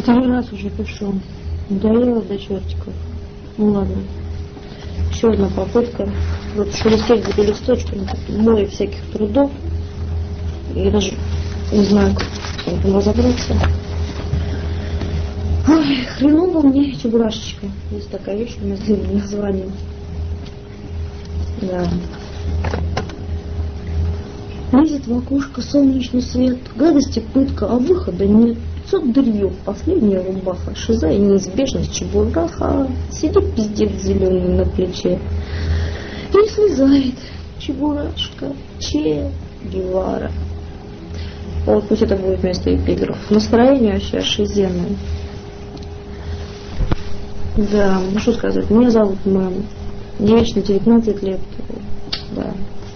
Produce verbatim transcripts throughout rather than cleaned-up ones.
Второй раз уже пишу. Надоело до чертиков. Ну ладно. Еще одна попытка. Вот шелестеть буду листочками, море всяких трудов. Я даже не знаю, как в этом разобраться. Ой, хреново мне чебурашечка. Есть такая вещь, у меня с длинным названием. Да. Лезет в окошко солнечный свет, гадости пытка, а выхода нет. Пятьсот дырьев, последняя рубаха, шиза и неизбежность чебураха. Сидит пиздец зеленый на плече и слезает чебурашка Че Гевара. Вот пусть это будет вместо эпиграфов. Настроение вообще шизенное. Да, ну что сказать, меня зовут Мэм. Мне вечно девятнадцать лет. Да.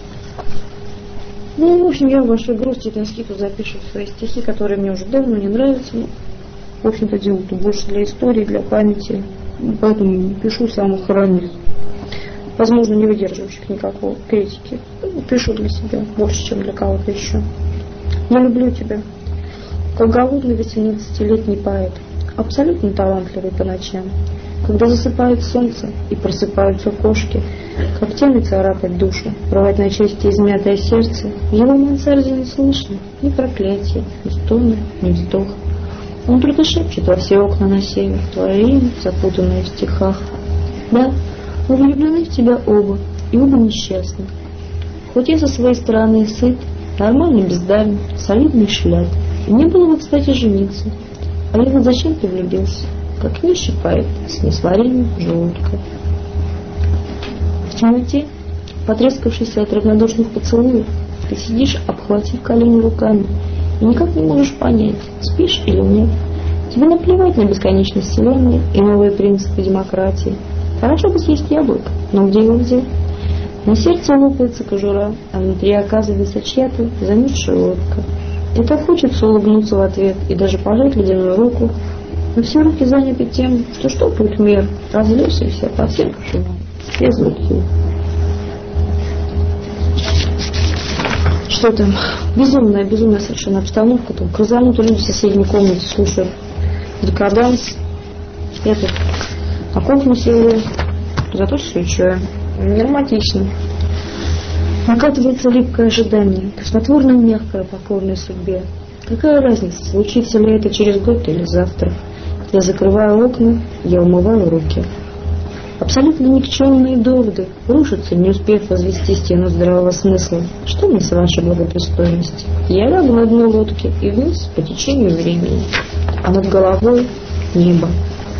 Ну, в общем, я в вашей грусти и тоске тут запишу свои стихи, которые мне уже давно не нравятся. Ну, в общем-то, делаю тут больше для истории, для памяти. Поэтому пишу самых ранних, возможно, не выдерживающих никакого критики. Ну, пишу для себя больше, чем для кого-то еще. Я люблю тебя, как голодный восемнадцатилетний поэт, абсолютно талантливый по ночам. Когда засыпает солнце и просыпаются кошки, как тянет царапать душу, рвать на части измятое сердце, в его мансарде не слышно ни проклятия, ни стона, ни вздох. Он только шепчет во все окна на север твое имя, запутанное в стихах. Да, мы влюблены в тебя оба, и оба несчастны. Хоть я со своей стороны сыт, нормальный бездарный, солидный шляп, и не было бы, кстати, жениться. А я вот зачем ты влюбился? Как нищий поэт с несварением желудка. В темноте, потрескавшейся от равнодушных поцелуев, ты сидишь, обхватив колени руками, и никак не можешь понять, спишь или нет. Тебе наплевать на бесконечность вселенной и новые принципы демократии. Хорошо бы съесть яблоко, но где его взять? На сердце лопается кожура, а внутри оказывается чья-то замерзшая улыбка. И так хочется улыбнуться в ответ и даже пожать ледяную руку, но все руки заняты тем, что штопают мир, разлился и все по всем пошивам, без руки. Что там? Безумная, безумная совершенно обстановка. Там крузанут люди в соседней комнате, слушают декаданс. Я тут на кухню села, зато свечой. Норматично. Накатывается липкое ожидание, тошнотворно мягкое, покорной судьбе. Какая разница, случится ли это через год или завтра? Я закрываю окна, я умываю руки. Абсолютно никчемные доводы рушатся, не успев возвести стену здравого смысла. Что мне с вашей благопристойности? Я лягу на дно лодки и вниз по течению времени, а над головой небо.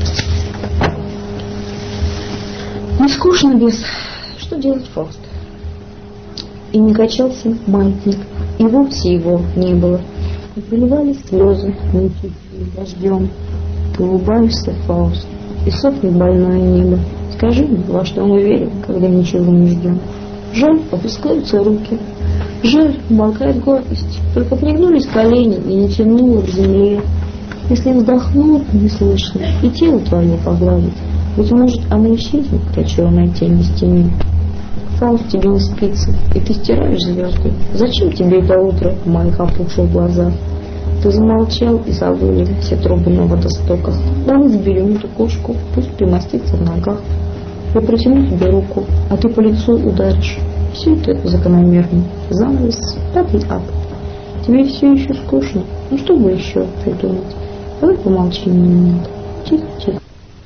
Не скучно без... Что делать, Фауст? И не качался маятник, и вовсе его не было. И проливались слезы, муки дождем. Ты улыбаешься, Фауст, и сохнет больное небо. Скажи мне, во что мы верим, когда ничего не ждем. Жаль, опускаются руки. Жаль, умолкает гордость. Только пригнулись колени и не тянуло к земле. Если вздохнул, не слышно, и тело твое погладит. Быть может, оно исчезнет, как черная тень на стене. Фауст, тебе не спится, и ты стираешь звезды. Зачем тебе это утро в моих опухших глазах? Ты замолчал и забыли все трубы на водостоках. Давай заберем эту кошку, пусть примостится в ногах. Я протяну тебе руку, а ты по лицу ударишь. Все это закономерно. Занавес, пятый акт. Тебе все еще скучно. Ну что бы еще придумать? Давай помолчи на минуту. Тихо, тихо.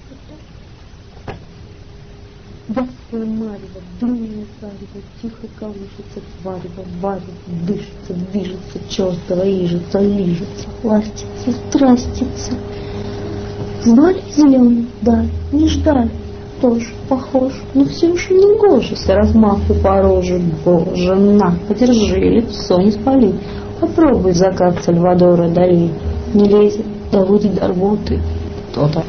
Вязкое марево, дымное зарево, тихо колышется, варево, варево, дышится, движется, чертова ижется, лижется, ластится, страстится. Звали зеленый, да, не ждали, тоже похож, но все уж не гоже, с размаху по роже, боже, на, подержи, лицо не спали, попробуй закат Сальвадора Дали, не лезет, доводит до рвоты, кто-то.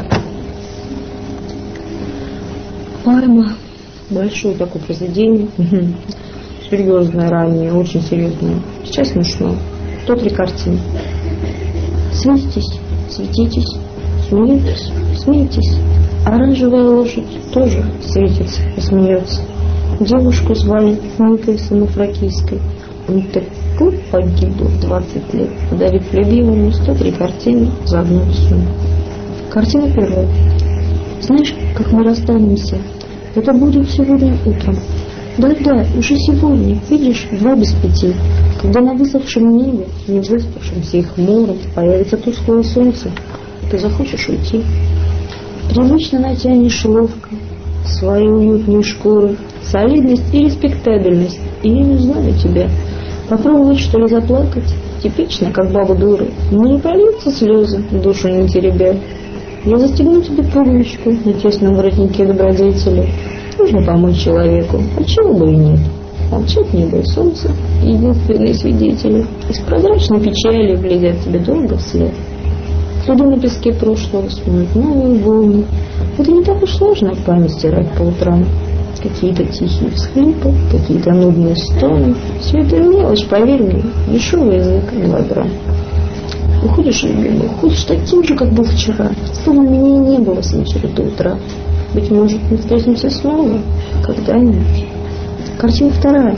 Парма, большое такое произведение, серьезное ранее, очень серьезное, сейчас смешно. Тут три картины. Светитесь, светитесь, смеетесь, смеетесь. Оранжевая лошадь тоже светится и смеется. Девушку звали Фанкой Самофракийской. Он так Клуб погиб в двадцать лет, подарив любимому сто три картины за одну сумму. Картина первая. Знаешь, как мы расстанемся? Это будет сегодня утром. Да-да, уже сегодня, видишь, два без пяти. Когда на высохшем небе, не выспавшемся и хмуром, появится тусклое солнце, ты захочешь уйти. Привычно натянешь ловко свои уютные шкуры, солидность и респектабельность, и я не знаю тебя. Попробовать, что ли, заплакать? Типично, как баба дура. Но не прольются слезы, душу не теребя. Я застегну тебе пуговичку на тесном воротнике добродетели. Нужно помочь человеку, а чего бы и нет. Молчат небо и солнце, единственные свидетели. Из прозрачной печали глядят тебе долго вслед. Следы на песке прошлого смоют новые волны. Это не так уж сложно в память стирать по утрам. Какие-то тихие всхлипы, какие-то нудные стоны. Все это мелочь, поверь мне, дешевый язык, два грамма. Уходишь, любимый, уходишь таким же, как был вчера. Словно меня и не было с вечера до утра. Быть может, мы встретимся снова когда-нибудь. Картина вторая.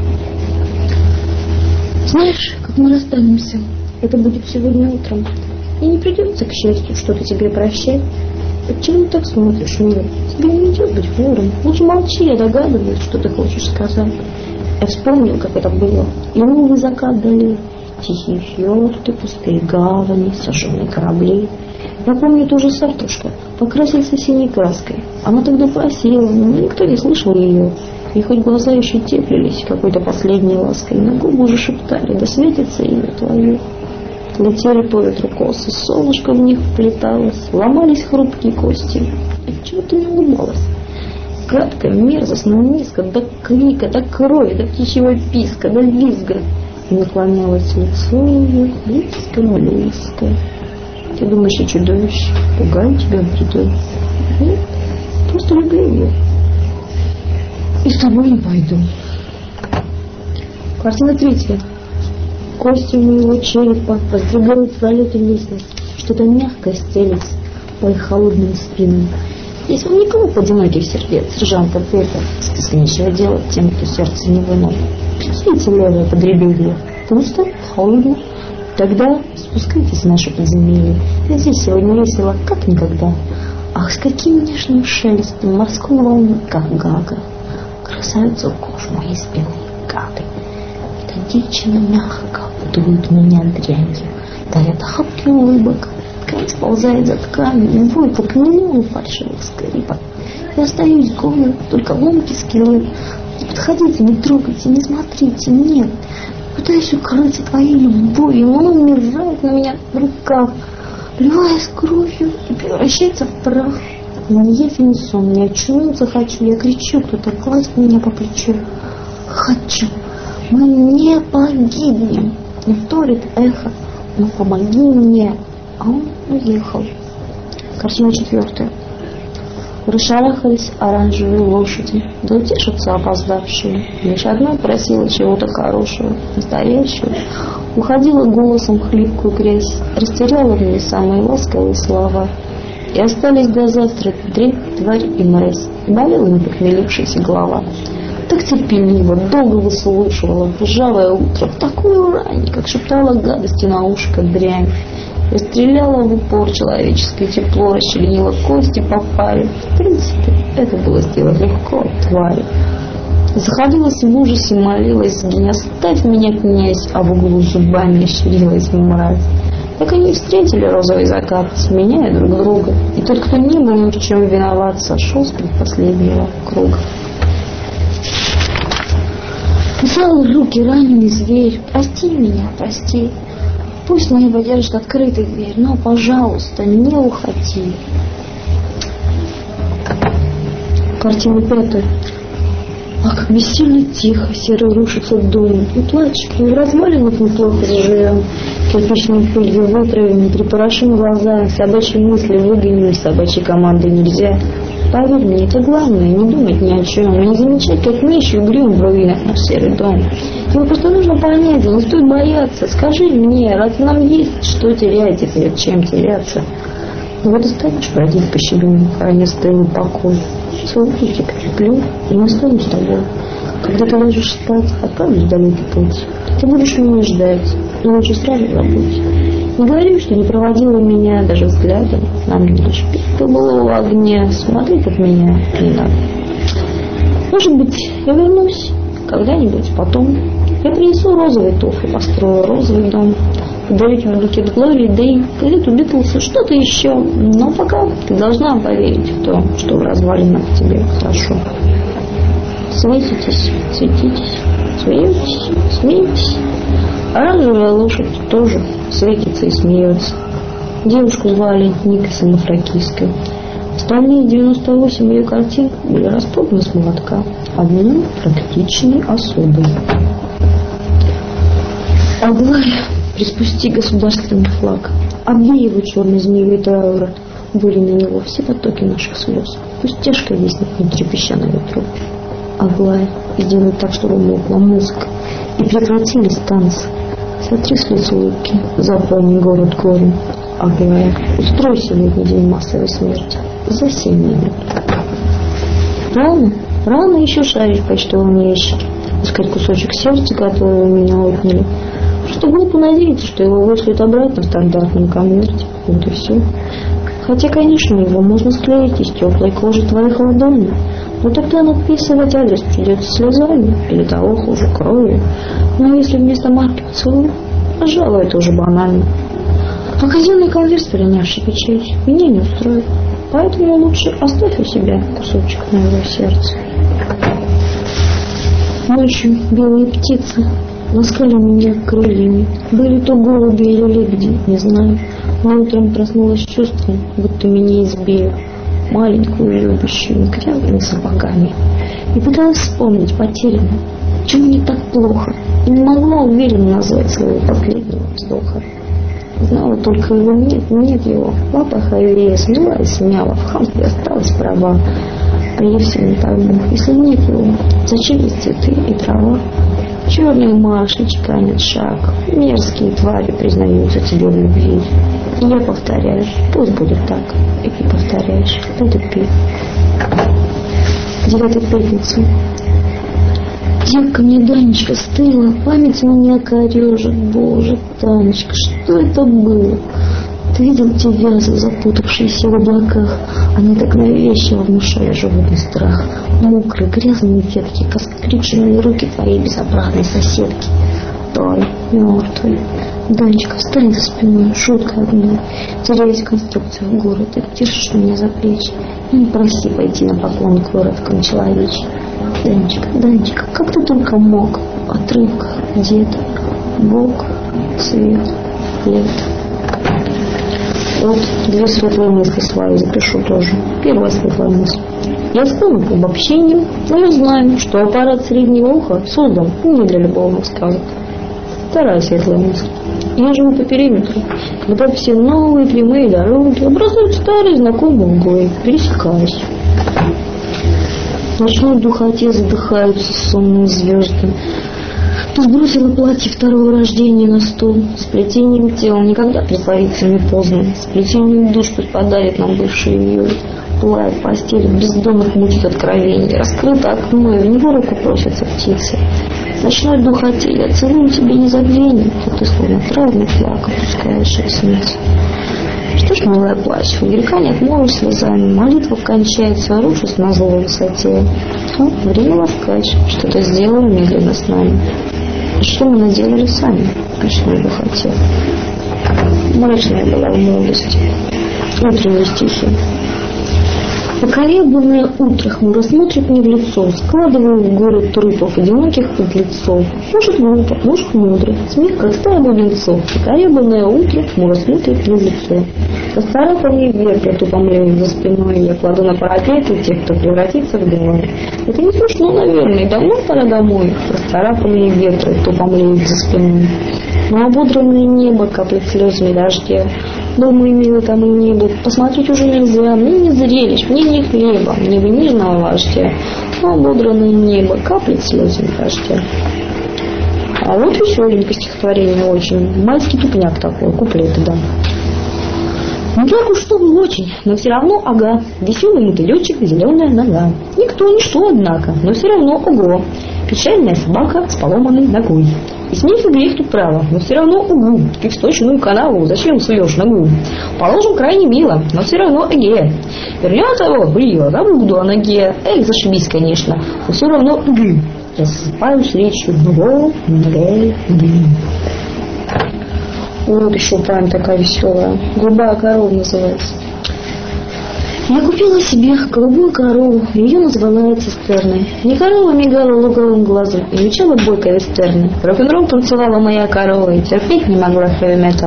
Знаешь, как мы расстанемся? Это будет сегодня утром. И не придется, к счастью, что-то тебе прощать. Почему ты так смотришь, милый? Тебе не идет быть вором. Лучше молчи, я догадываюсь, что ты хочешь сказать. Я вспомнил, как это было. И лунный закат долил. Тихие фьорды, пустые гавани, сожженные корабли. Я помню ту же Сартушка, покрасился синей краской. Она тогда просила, но никто не слышал ее. И хоть глаза еще теплились какой-то последней лаской, на губы уже шептали, да светится имя твое. Летели по ветру косы, солнышко в них вплеталось, ломались хрупкие кости. И чего ты не улыбалась? Краткая, мерзостно, низко, до крика, до крови, до птичьего писка, до визга. И наклонялось лицо ее, близко, близко. Ты думаешь, я чудовище, пугаю тебя в бреду? Нет, просто люблю ее. И с тобой не пойду. Картина третья. Кости моего черепа раздвигают пролеты лестниц. Что-то мягкое стелится по их холодным спинам. Здесь вам никого одиноких сердец, сержанта Пеппер, списка нечего делать тем, кто сердце не вынул. Прикиньте левое подреберье. Пусто, холодно. Тогда спускайтесь в наше подземелье. И здесь сегодня весело, как никогда. Ах, с каким нежным шелестом морской волны, как гага. Красавица кожу моей спины, гады. Методично, мягко дуют меня дрянью, дарят охапки улыбок. Ткань сползает за тканью, бой по книгу фальшивых скрипок. Я остаюсь голой, только ломки скиллы. Не подходите, не трогайте, не смотрите, нет. Пытаюсь укрыться твоей любовью, но он умирает на меня в руках, плюясь кровью и превращается в прах. Не есть не сон, не очнуться хочу, я кричу, кто-то гладит меня по плечу. Хочу, мы не погибнем, не вторит эхо, но помоги мне. А он уехал. Картина четвертая. Расшарахались оранжевые лошади, да утешатся опоздавшие. Лишь одна просила чего-то хорошего, настоящего. Уходила голосом в хлипкую грязь, растеряла в ней самые ласковые слова. И остались до завтра дрянь, тварь и мразь. Болела не похмелившаяся голова. Так терпеливо, долго выслушивала ржавое утро, в такую рань, как шептала гадости на ушко дрянь. Стреляла в упор человеческое тепло, расчленила кости по паре. В принципе, это было сделать легко, твари. Заходилась в ужасе, молилась, сгинь, оставь меня, князь, а в углу зубами ощерилась мразь. Так они встретили розовый закат, сменяя друг друга. И тот, кто не был ни в чем виноват, сошел с предпоследнего круга. Писал руки раненый зверь, прости меня, прости. Пусть небо держит открытой дверь, но, пожалуйста, не уходи. Картина пятая. А как бессильно тихо серый рушится дом. И плачь, и в развалинах неплохо живем. Кирпичной пылью вытравим, припорошим глаза, собачьи мысли выгоним, собачьей команды нельзя. Поверь мне, это главное, не думать ни о чем, не замечать, как нищий угрюм в руинах наш серый дом. Его просто нужно понять, не стоит бояться. Скажи мне, раз нам есть что терять и перед чем теряться. Вот и станешь бродить по щебенью, храня стылый покой. Целую тебя люблю и не останусь с тобой. Когда ты ложишь спать, отправлюсь в далекий путь. Ты будешь меня ждать, и лучше сразу забудь. Не говори, что не проводила меня даже взглядом. Нам лишь пепел было в огне. Смотреть от меня не надо. Может быть, я вернусь когда-нибудь потом. Я принесу розовый туфли, построю розовый дом. Подарить мне букет Глории, Дэй, газету Битлз, что-то еще. Но пока ты должна поверить в то, что в развалинах тебе хорошо. Светитесь, светитесь, смеетесь, смеетесь. Оранжевая лошадь тоже светится и смеется. Девушку звали Никой Самофракийской. Остальные девяносто восемь ее картин были распроданы с молотка. Одну практичной особой. Аглая, приспусти государственный флаг. Обвей его черной змеей траура. Были на него все потоки наших слез. Пусть тяжко виснет внутри песча на ветру. Аглая, сделай так, чтобы умолкла музыка и прекратились танцы. Сотри с лица улыбки, заполни город горем. Аглая, устрой сегодня день массовой смерти за семь минут. Рано, рано еще шарить в почтовом ящике, искать кусочек сердца, который у меня отняли. Что глупо надеяться, что его вышлют обратно в стандартном конверте. Вот и все. Хотя, конечно, его можно склеить из теплой кожи твоих ладоней. Но тогда надписывать адрес придется слезами, или того хуже кровью. Но если вместо марки поцелуй, пожалуй, это уже банально. А казенный конверт с принявшей печать меня не устроит. Поэтому лучше оставь у себя кусочек моего сердца. Ночью белые птицы ласкали меня крыльями. Были то голуби или лебеди, не знаю. Но утром проснулась чувством, будто меня избили. Маленькую, любящую, грязными сапогами. И пыталась вспомнить потерянно, чем мне так плохо. И не могла уверенно назвать своего последнего вздоха. Знала только его нет, нет его. Лапа Хайвея смела и смяла. В хамстве осталась права. А я все не пойму, если нет его, зачем есть цветы и трава? Черные маши чеканят шаг. Мерзкие твари признаются тебе в любви. И я повторяю, пусть будет так. И ты повторяешь, это пей. Девятой пятницы. Девка мне, Данечка, стыла, память меня корежит. Боже, Танечка, что это было? Ты видел те вязы, запутавшиеся в облаках? Они так навязчиво внушали животный страх. Мокрые, грязные ветки, скрюченные руки твоей безобразной соседки. Той, мертвой. Данечка, встань за спиной, шутка одна. Теряясь в конструкции в город, ты держишь меня за плечи. И не проси пойти на поклон к выродкам человечьим. Данечка, Данечка, как ты только мог? Отрывка, где-то, Бог, свет, лето. Вот две светлые мысли свои запишу тоже. Первая светлая мысль. Я склонна к обобщениям, но я знаю, что аппарат среднего уха создан не для любовных сказок. Вторая светлая мысль. Я живу по периметру, когда все новые прямые дороги образуют старые знакомые углы, пересекаясь. В ночной духоте задыхаются сонные звезды. Ты сбросила платье второго рождения на стол. Сплетением тела никогда притвориться не поздно. Сплетением душ преподает нам бывшие ее. Плавает постель бездонных мучит откровений. Раскрыто окно, и в него руку просятся птицы. В ночной духоте я целую тебе незабвение, а ты словно травный флаг опускаешь ресницы. Что ж, милая, плачь, у греха нет моря слезами, молитва кончается, рушусь на злой высоте. А, время ласкать, что-то сделала медленно с нами. Что мы наделали сами в ночной духоте? Мрачная была в молодости, утренние стихи. Покоребанное утро хмуро смотрит мне в лицо, складываю в горы трупов одиноких подлецов. Может глупо, может мудро, смех как стая бубенцов. Покоребанное утро хмуро смотрит мне в лицо. Расцарапанные ветры тупо млеют за спиной, я кладу на парапеты тех, кто превратится в героя. Это не смешно, наверное, давно пора домой. Расцарапанные ветры тупо млеют за спиной. Но ободранное небо каплет слезами дождя. Думаю, милый, там и небо. Посмотреть уже нельзя. Мне не зрелищ, мне не хлеба, мне бы нежного вождя. Но ободранное небо каплет слезами дождя. А вот веселенькое стихотворение очень. Майский тупняк такой, куплеты, да. Не так уж чтобы очень, но все равно ага. Веселый мотылечек, зеленая нога. Никто, ничто, однако, но все равно ого. Печальная собака с поломанной ногой. И смех и грех тут право, но все равно угу. Ты в сточную канаву зачем суешь ногу? Положим, крайне мило, но все равно эге. Вернется его, блин, забуду о ноге. Эх, зашибись, конечно, но все равно угу. Я засыпаю с речью «Го, ге, ге». Вот еще прям такая веселая. «Голубая корова» называется. Я купила себе голубую корову, ее назвала цистерной. Не корова мигала луговым глазом и вещала бойко вестерны. Рок-н-ролл танцевала моя корова и терпеть не могла хэви-метал.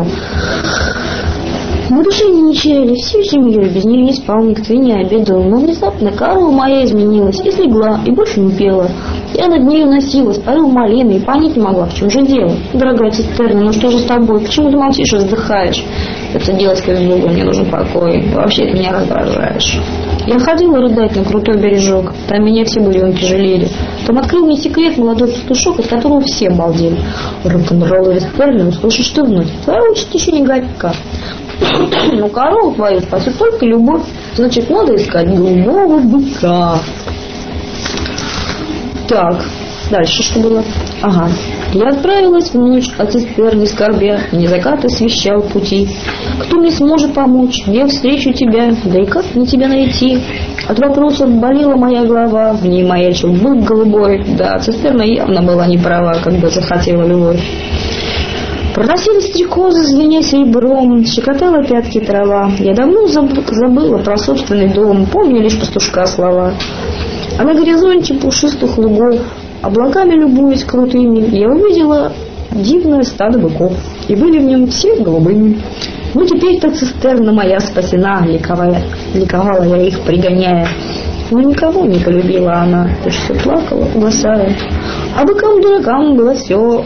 На душе не чаяли всю семью, без нее не спал, никто и не обедал. Но внезапно корова моя изменилась и слегла, и больше не пела. Я над нею носилась, парила малины и понять не могла, в чем же дело. Дорогая цистерна, ну что же с тобой? Почему ты молчишь и вздыхаешь? Это делать как Бога, мне нужен покой. И вообще ты меня раздражаешь. Я ходила рыдать на крутой бережок. Там меня все буренки жалели. Там открыл мне секрет молодой пастушок, от которого все обалдели. Рок-н-ролл и вестерны услышишь ты вновь. Твоя участь еще не горька. Но корову твою спасет только любовь. Значит, надо искать голубого быка. Так, дальше что было? Ага. Я отправилась в ночь от цистерны скорбя, и не закат освещал пути. Кто мне сможет помочь? Где я встречу тебя? Да и как мне тебя найти? От вопросов болела моя голова, в ней маячил бык голубой. Да, цистерна явно была не права, когда захотела любовь. Проносили стрекозы, звеня серебром, щекотала пятки трава. Я давно заб- забыла про собственный дом, помню лишь пастушка слова. А на горизонте пушистых лугов, облаками любуясь крутыми, я увидела дивное стадо быков, и были в нем все голубыми. Ну теперь-то цистерна моя спасена, ликовая, ликовала я их пригоняя. Но никого не полюбила она, лишь все плакала, угасая. А быкам-дуракам было все...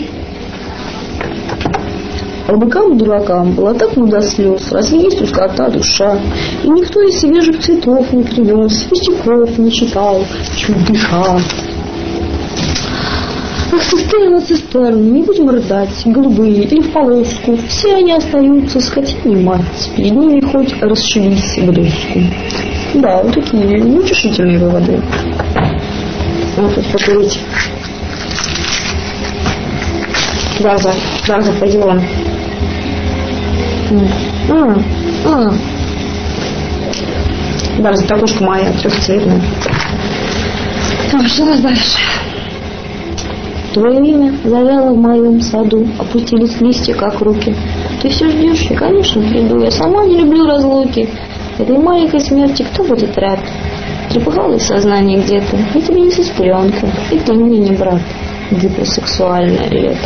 А быкам-дуракам было так ну до слез, разве есть у скота душа. И никто из свежих цветов не принес, и стихов не читал, чуть дыша. Ах, цистерна, цистерна, не будем рыдать, голубые или в полоску, все они остаются скотине мать, перед ними хоть расшибись в доску. Да, вот такие неутешительные выводы. Вот тут покурить. Дарза, Дарза, пойдем. А, а. Дарза, это окошко моя, трехцветная. Так, что у нас дальше? Твое имя завяло в моем саду, опустились листья, как руки. Ты все ждешь, и, конечно, приду. Я сама не люблю разлуки. Этой маленькой смерти кто будет рад? Трепыхалось сознание где-то. И тебе не сестренка, и ты мне не брат. Гиперсексуальное лето.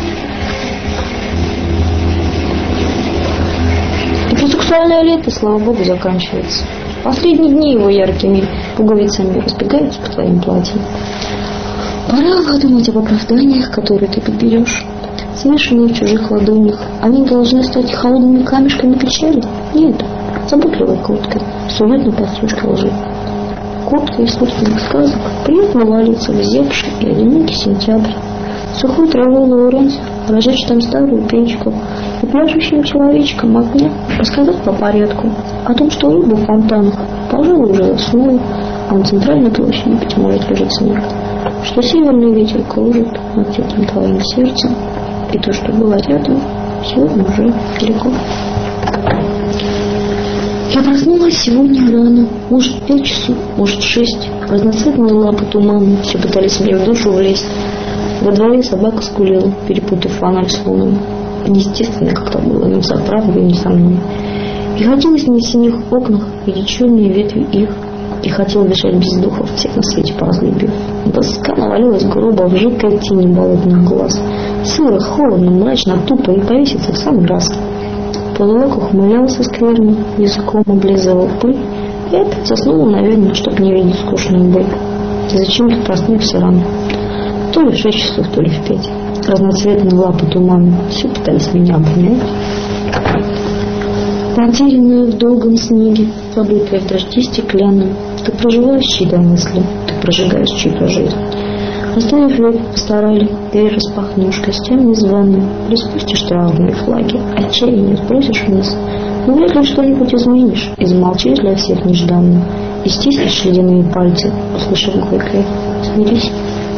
Гиперсексуальное лето, слава богу, заканчивается. Последние дни его яркими пуговицами разбегаются по твоим платьям. Пора подумать об оправданиях, которые ты подберешь. Смешанные в чужих ладонях, они должны стать холодными камешками печали? Нет, заботливой курткой, с уютной подстёжкой лжи. Куртка из собственных сказок приятно валится в зябший и одинокий сентябрь. Сухой травой Лоуренс разжечь там старую печку и пляшущим человечком огня рассказать по порядку о том, что рыба в фонтанах, пожалуй, уже заснула, а на центральной площади, быть может, лежит снег, что северный ветер кружит над теплым твоим сердцем, и то, что было рядом, сегодня уже далеко. Я проснулась сегодня рано, может, пять часов, может, шесть. Разноцветные лапы тумана все пытались мне в душу влезть. Во дворе собака скулила, перепутав фонарь с луной. Неестественно как-то было, не за правдой, не со мной. И хотелось мне в синих окнах видеть черные ветви их, и хотел дышать без духов, всех на свете поразлюбив. Доска навалилась грубо в жидкой тени болотных глаз. Сыро, холодно, мрачно, тупо, и повеситься в самый раз. Половик ухмылялся скверно, языком облизывал пыль, и опять заснул, наверное, чтоб не видеть скучную боль. И зачем-то проснулся рано. То ли в шесть часов, то ли в пять. Разноцветные лапы тумана все пытались меня обнять. Потерянная в долгом снеге, забытая в дожде стеклянном, ты проживаешь чьи-то мысли, ты прожигаешь чью-то жизнь. Оставив лед, постарали, дверь распахнешь, гостям незваным, распустишь траурные флаги, отчаяние сбросишь вниз, Но вряд ли что-нибудь изменишь, и замолчишь для всех нежданно, и стиснешь ледяные пальцы, услышав горькое. Смирись.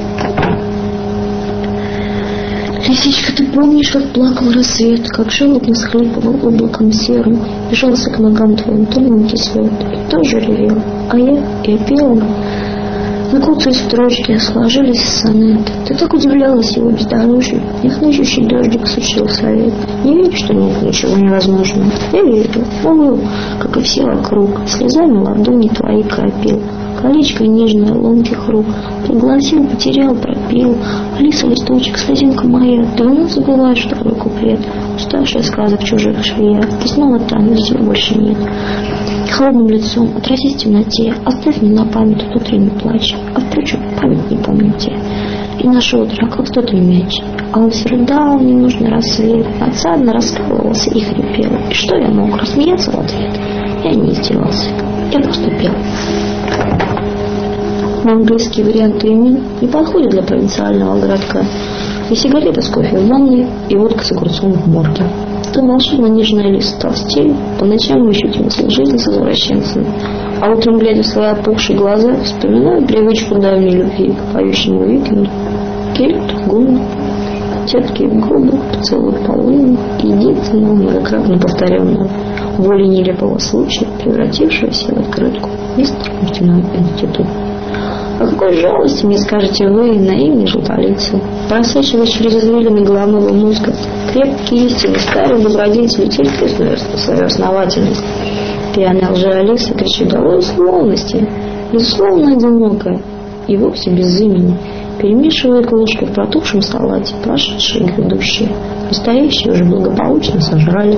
Лисичка, ты помнишь, как плакал рассвет, как жалобно схлипывал облаком серым, бежался к ногам твоим тоненький свет, и тоже ревел, а я, я пела. Накуцые строчки сложились в сонет. Ты так удивлялась его бездорожью. Нехнущий дождик сучил совет. Не верю, что нет ничего невозможного. Я верю. Он, как и все вокруг, слезами ладони твои кропил. Колечко нежное ломких рук. Пригласил, потерял, пропил. Алиса, листочек, слезинка моя. Давно забываешь второй куплет. Уставшая сказок чужих швея. И снова там, где тебя больше нет. Холодным лицом отразись в темноте. Оставь мне на память тот утренний плач. А впрочем, память не помните. И наше утро, как в тот мяч. А он все рыдал, ненужный рассвет. Надсадно раскалывался и хрипел. И что я мог? Рассмеяться в ответ? Я не издевался. Я просто пел. Но английский вариант имен не подходит для провинциального городка. И сигарета с кофе в ванной, и водка с огурцом в морге. Ты волшебно нежная лист толстей, по ночам ищут смысл жизни с извращенцами, а утром, глядя в свои опухшие глаза, вспоминаю привычку давней любви к поющему викинду. Кельт, гун, тетки в губы, поцелуй полыни, единственного многократно повторенного, волей нелепого случая, превратившегося в открытку мистер нефтяной институт. О какой жалости, мне скажете вы, наивные желтолицы, просачиваясь через извилины головного мозга, крепкие истины старых добродетелей терпеть свою основательность. Пьяная лжеалиса кричит: довольно словности, безусловно одинокая и вовсе без имени, перемешивает ложкой в протухшем салате прошедшие и грядущие, настоящие уже благополучно сожрали.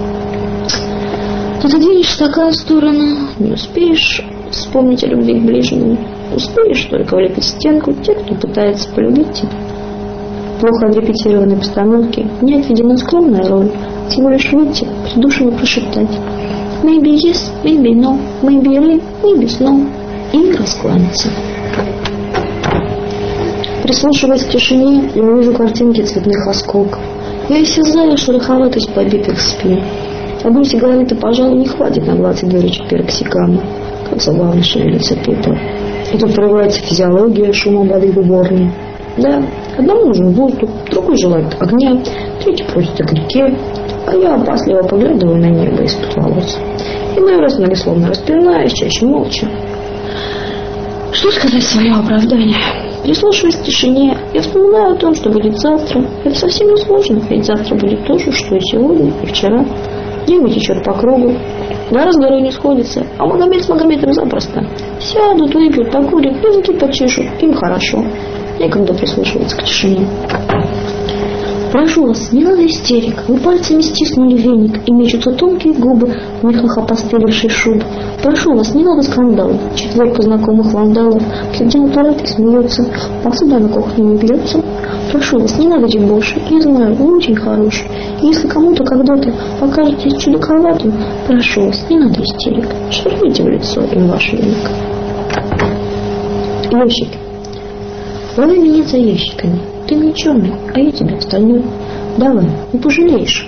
Ты двинешь стакан в сторону, не успеешь вспомнить о любви к ближнему. Успеешь только влепить в стенку те, кто пытается полюбить тебя. Плохо отрепетированной постановке не отведена скромная роль, всего лишь выйти, придушенно прошептать «Maybe yes, maybe no, maybe rain, maybe snow» и раскланяться. Прислушиваясь к тишине, я вижу картинки цветных осколков. Я и все знаю шероховатость побитых спин. Одной сигареты, пожалуй, не хватит на двадцать две ручки пероксикама, как забавно шевелится пепел. И тут прорывается физиология шумом воды в уборной. Да, одному нужен воздух, другой желает огня, третий просится к реке, а я опасливо поглядываю на небо из-под волос. Иной раз многословно распинаюсь, чаще молча. Что сказать в свое оправдание? Прислушиваясь к тишине, я вспоминаю о том, что будет завтра. Это совсем не сложно, ведь завтра будет то же, что и сегодня, и вчера. Время течет по кругу. Гора с горой не сходится, а Магомед с Магомедом запросто. Сядут, выпьют, покурят, языки почешут, им хорошо. Некогда прислушиваться к тишине. Прошу вас, не надо истерик. Вы пальцами стиснули веник, и мечутся тонкие губы в мехах опостылевшей шуб. Прошу вас, не надо скандалов. Четверка знакомых вандалов сидит туалет и смеется, посуда на кухне не бьется. Прошу вас, не надо дебоши. Я знаю, вы очень хороший. Если кому-то когда-то покажетесь чудаковатым, прошу вас, не надо истерик. Швырните в лицо им ваш веник. Ящики. Лови меня за ящиками. Ты не черный, а я тебя остальной. Давай, не пожалеешь.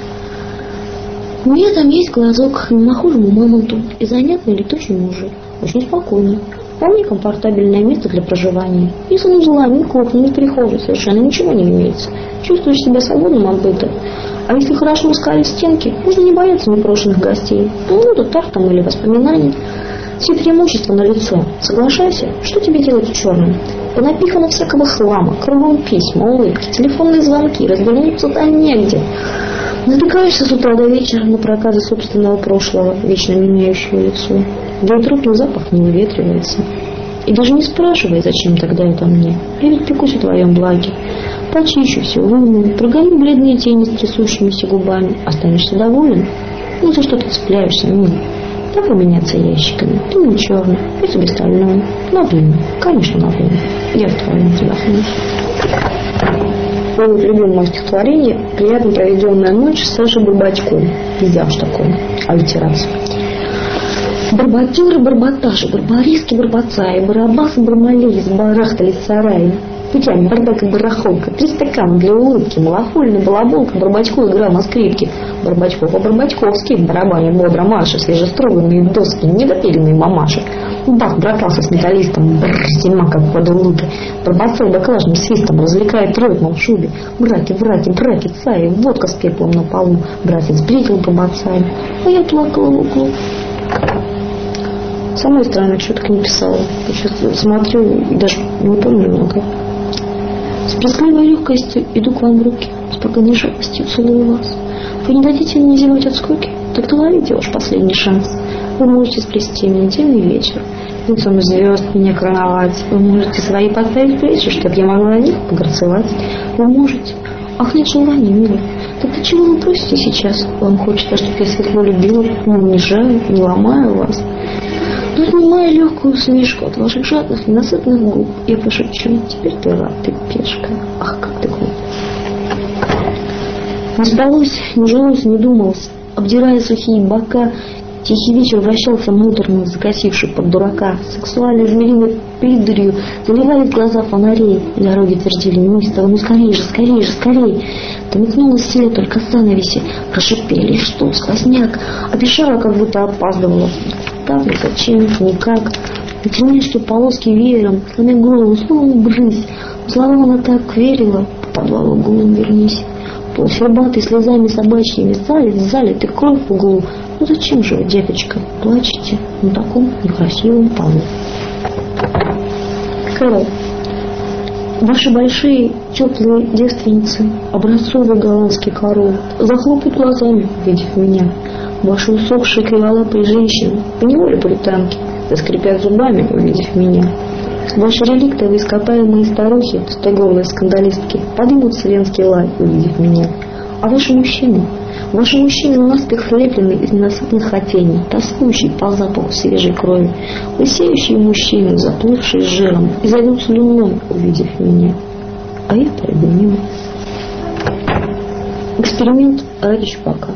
У меня там есть глазок к мимохожему мамонту и занятный летучий мужик. Очень спокойный. Вполне комфортабельное место для проживания. Ни санузла, ни кухни, ни прихожей совершенно ничего не имеется. Чувствуешь себя свободным от быта. А если хорошо раскалить стенки, можно не бояться непрошенных гостей. Ну, будут тартом или воспоминания. Все преимущества налицо. Соглашайся, что тебе делать в черном? Понапихано всякого хлама, кругом письма, улыбки, телефонные звонки, развернуться там негде. Натыкаешься с утра до вечера на проказы собственного прошлого, вечно меняющего лицо, где трупный запах не выветривается. И даже не спрашивай, зачем тогда это мне. Я ведь пекусь о твоем благе. Почищу все, вымою, прогоню бледные тени с трясущимися губами. Останешься доволен? Ну за что ты цепляешься, милый? Да поменяться ящиками. Ты не черный, я тебе стальной. На время, конечно, на время. Я в твоем задохнусь. Вот любимое стихотворение «Приятно проведенная ночь» с Сашей Барбатьком. Пиздяж такой, аллитерация. Барбатюры, барбатажи, барбариски, барбацаи, барабасы, бармалеи, сбарахтались сараи. Путями, бардак и барахолка, три стакана для улыбки, малофольная балаболка, Барбачков играл на скрипке, Барбачков по-барбачковски, барабане бодро марша, свежестроганные доски, недопиленные мамаши. Бах братался с металлистом, бррр, зима как водолуга, пробацал баклажным свистом, развлекает ротмом в шубе. Браки, браки, браки, цари, водка с пеплом на полу, братец бритил по бацаре, а я плакала в углу. Самое странное, что так не писала. Я сейчас смотрю и даже не помню много. С брезгливой легкостью иду к вам в руки, с покойной жалостью целую вас. Вы не дадите мне зевать от скуки? Так ловите ваш последний шанс. Вы можете сплести мне день и вечер, лицом звезд меня короновать. Вы можете свои подставить плечи, чтобы я могла на них пограцевать. Вы можете. Ах, нет желания, милый. Так чего вы просите сейчас? Вам хочется, чтобы я светло любила, не унижаю, не ломаю вас. Но снимая легкую усмешку от ваших жадных, ненасытных губ, я пошепчу: теперь ты рад, ты пешка. Ах, как ты глуп. Не спалось, не жилось, не думалось. Обдирая сухие бока, тихий вечер вращался муторно, закосивший под дурака. Сексуальной змеиной придурью заливались глаза фонарей. Дороги твердили неистово: ну скорее же, скорее же, скорее. Домикнулась сила только занавеси, прошипели: что, сквозняк. Обещала, как будто опаздывала. Как, ни зачем, никак. На тельняшке полоски веером, сломя голову, словно брысь. В слова она так верила: по подвалу голым вернись. Полуфербатый слезами собачьими, залит, залит и кровь в углу. Ну зачем же вы, деточка, плачете на таком некрасивом полу? Кэрол, ваши большие теплые девственницы, образцовый голландский король, захлопают глазами, увидев меня. Ваши усохшие криволапые женщины, поневоле британки, заскрипят зубами, увидев меня. Ваши реликтовые ископаемые старухи, пустоголовые скандалистки, поднимут венский лай, увидев меня. А ваши мужчины, ваши мужчины наспех слеплены из ненасытных хотений, тоскующие по запаху свежей крови, лысеющие мужчины, заплывшие жиром, и зовут слюной, увидев меня. А я пройду мимо. Эксперимент ради чупака.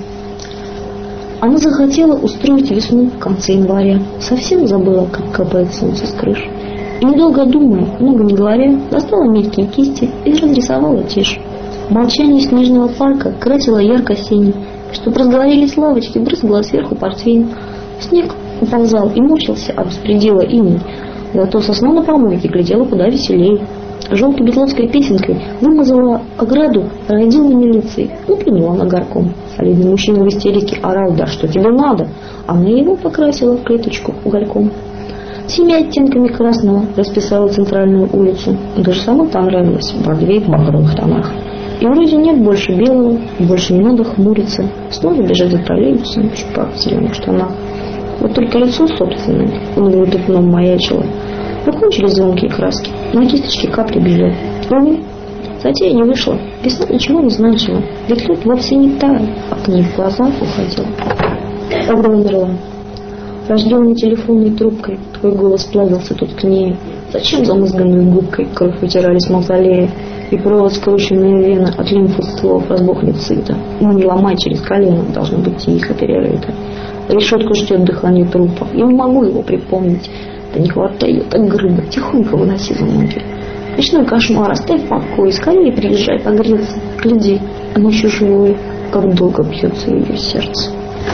Она захотела устроить весну в конце января. Совсем забыла, как капает солнце с крыш. И, недолго думая, много не говоря, достала мелкие кисти и разрисовала тишь. Молчание снежного парка красило ярко синий. Чтобы разговорились лавочки, брызгала сверху портвейн. Снег уползал и мучился от беспредела иней. Зато сосна на помойке глядела куда веселей. Желтой бетловской песенкой вымазала ограду родилой милиции. Ну, плюнула на горком. Солидный мужчина в истерике орал: да что тебе надо? Она его покрасила в клеточку угольком. Семи оттенками красного расписала центральную улицу. Даже самой понравилось Бродвей в багровых тонах. И вроде нет больше белого, больше не надо хмуриться. Снова бежать за троллейбусом, чупак в зеленых штанах. Вот только лицо собственное унылым пятном маячило. Закончились звонкие краски, на кисточке капли белья. Увы, затея не вышла, весна ничего не значила, ведь лед вовсе не таял, а к ней в глаза уходил. Когда умерла, рожденной телефонной трубкой, твой голос плавился тут к ней. Зачем замызганной губкой кровь вытирали с мавзолея, и провод скрученная вена от лимфы слов разбухнет сыто. Ну не ломай через колено, должно быть тихо перерыто. Решетку ждет дыхание трупа, я не могу его припомнить. Да не хватает так грубо, тихонько выноси за ноги. Ночной кошмар, оставь покой, скорее приезжай погреться. Гляди, оно еще живое, как долго бьется ее сердце.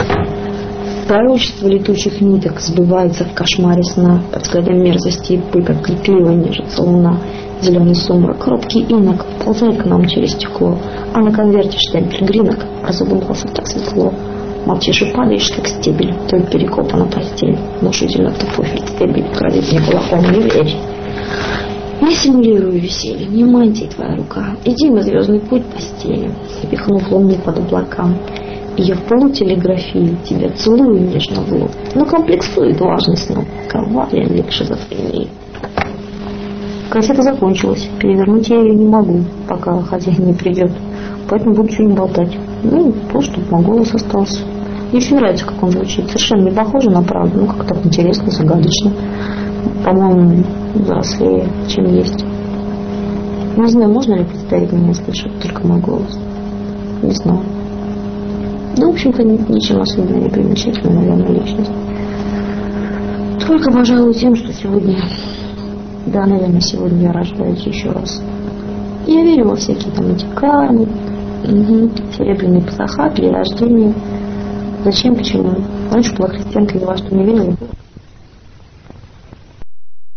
Пророчество летучих ниток сбывается в кошмаре сна. Под взглядом мерзости и пыток крикливо нежится луна. Зеленый сумрак, робкий инок ползает к нам через стекло, а на конверте штемпель гринок разобрался так светло. Молчишь и падаешь, как стебель, твой перекопана постель. Внушительно ты профиль стебель, грозит мне кулаком, не верь. Я симулирую веселье, не мантия твоя рука. Иди на звездный путь постели, запихнув луну под облакам. И я в полутелеграфии тебя целую нежно в лоб. Но комплексует важный сноб, коварен лик шизофрении. Кассета закончилась, перевернуть я ее не могу, пока хозяин не придет. Поэтому буду что-нибудь болтать. Ну, просто чтобы мой голос остался. Мне очень нравится, как он звучит. Совершенно не похоже на правду, но как-то так интересно, загадочно. По-моему, взрослее, чем есть. Не знаю, можно ли представить меня слышать только мой голос. Не знаю. Да, в общем-то, ничем особенно не примечательная, наверное, личность. Только, пожалуй, тем, что сегодня... Да, наверное, сегодня я рождаюсь еще раз. Я верю во всякие там этиканы, угу. серебряный пасахат, день рождения. Зачем, почему? Раньше была христианка, ни во что не верила.